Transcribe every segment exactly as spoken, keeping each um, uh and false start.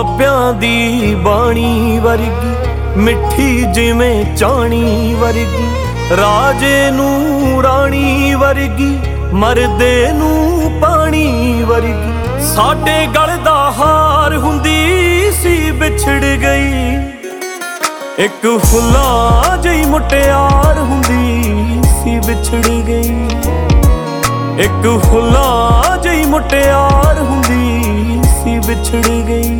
ਬਾਬਿਆਂ ਦੀ ਬਾਣੀ ਵਰਗੀ ਮਿੱਠੀ ਜਿਵੇਂ ਚਾਣੀ ਵਰਗੀ, ਰਾਜੇ ਨੂੰ ਰਾਣੀ ਵਰਗੀ, ਮਰਦੇ ਨੂੰ ਪਾਣੀ ਵਰਗੀ। ਸਾਡੇ ਗਲ ਦਾ ਹਾਰ ਹੁੰਦੀ ਸੀ ਵਿਛੜ ਗਈ, ਇੱਕ ਫੁੱਲਾਂ ਜਿਹੀ ਮੁਟਿਆਰ ਹੁੰਦੀ ਸੀ ਵਿਛੜ ਗਈ, ਇੱਕ ਫੁੱਲਾਂ ਜਿਹੀ ਮੁਟਿਆਰ ਹੁੰਦੀ ਸੀ ਵਿਛੜ ਗਈ।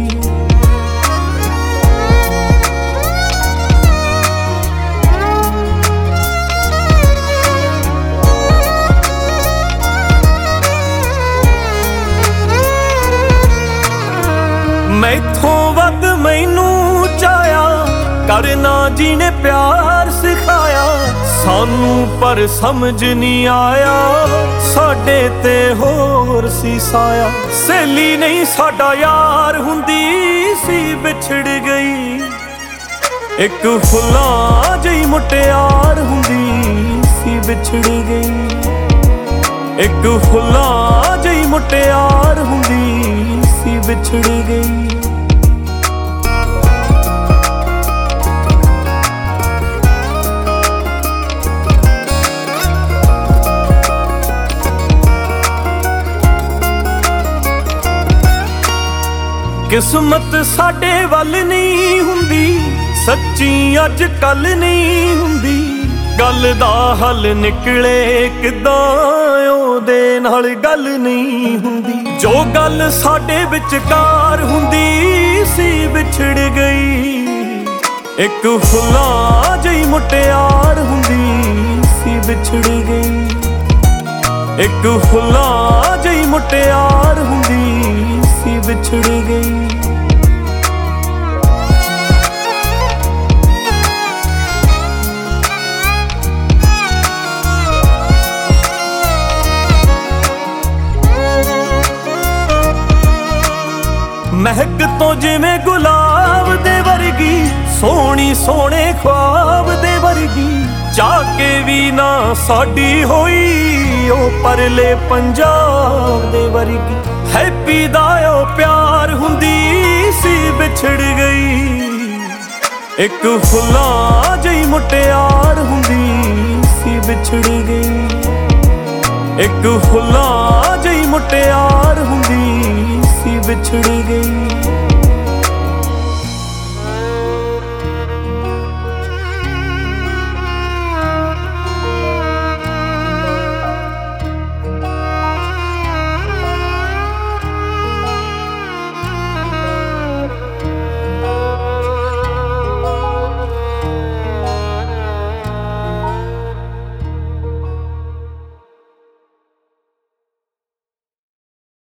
ਮੈਥੋਂ ਵੱਧ ਮੈਨੂੰ ਚਾਹਿਆ ਕਰਨਾ ਜਿਹਨੇ ਪਿਆਰ ਸਿਖਾਇਆ ਸਾਨੂੰ, ਪਰ ਸਮਝ ਨਹੀਂ ਆਇਆ ਸਾਡੇ ਤੇ ਹੋਰ ਸੀ ਸਾਇਆ। ਸਹੇਲੀ ਨਹੀਂ ਸਾਡਾ ਯਾਰ ਹੁੰਦੀ ਸੀ ਵਿਛੜ ਗਈ, ਇੱਕ ਫੁੱਲਾਂ ਜਿਹੀ ਮੁਟਿਆਰ ਹੁੰਦੀ ਸੀ ਵਿਛੜ ਗਈ, ਇੱਕ ਫੁੱਲਾਂ ਜਿਹੀ ਮੁਟਿਆਰ ਹੁੰਦੀ ਸੀ ਵਿਛੜ ਗਈ। ਕਿਸਮਤ ਸਾਡੇ ਵੱਲ ਨਹੀਂ ਹੁੰਦੀ, ਸੱਚੀ ਅੱਜ ਕੱਲ ਨਹੀਂ ਹੁੰਦੀ, ਗੱਲ ਦਾ ਹੱਲ ਨਿਕਲੇ ਕਿੱਦਾਂ ਉਹਦੇ ਨਾਲ ਗੱਲ ਨਹੀਂ ਹੁੰਦੀ। ਜੋ ਗੱਲ ਸਾਡੇ ਵਿਚਕਾਰ ਹੁੰਦੀ ਸੀ ਵਿਛੜ ਗਈ, ਇੱਕ ਫੁੱਲਾਂ ਜਿਹੀ ਮੁਟਿਆਰ ਹੁੰਦੀ ਸੀ ਵਿਛੜ ਗਈ, ਇੱਕ ਫੁੱਲਾਂ ਜਿਹੀ ਮੁਟਿਆਰ ਹੁੰਦੀ ਸੀ ਵਿਛੜ ਗਈ। ਮਹਿਕ ਤੋਂ ਜਿਵੇਂ ਗੁਲਾਬ ਦੇ ਵਰਗੀ, ਸੋਹਣੀ ਸੋਹਣੇ ਖ਼ਵਾਬ ਦੇ ਵਰਗੀ, ਚਾਹ ਕੇ ਵੀ ਨਾ ਸਾਡੀ ਹੋਈ ਉਹ ਪਰਲੇ ਪੰਜਾਬ ਦੇ ਵਰਗੀ। ਹੈਪੀ ਦਾ ਉਹ ਪਿਆਰ ਹੁੰਦੀ ਸੀ ਵਿਛੜ ਗਈ, ਇੱਕ ਫੁੱਲਾਂ ਜਿਹੀ ਮੁਟਿਆਰ ਹੁੰਦੀ ਸੀ ਵਿਛੜ ਗਈ, ਇੱਕ ਫੁੱਲਾਂ ਜਿਹੀ ਮੁਟਿਆਰ ਹੁੰਦੀ ਸੀ ਵਿਛੜ ਗਈ।